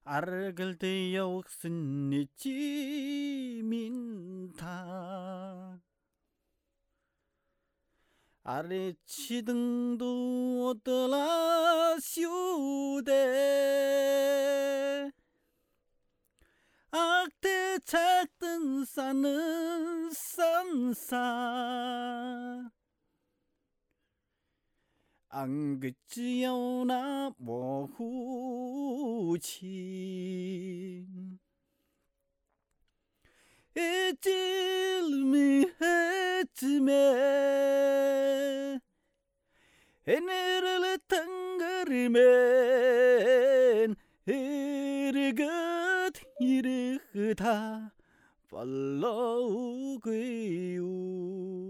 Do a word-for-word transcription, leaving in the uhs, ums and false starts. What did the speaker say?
알글 역슨 니찌민타 아래치등도 어떠라 쇼대 악대 착등 싸는 산사 안그지여나 모후친 에찔미 에쯤에 에네를 탕가르멘 에르긋 이르다 팔로우그요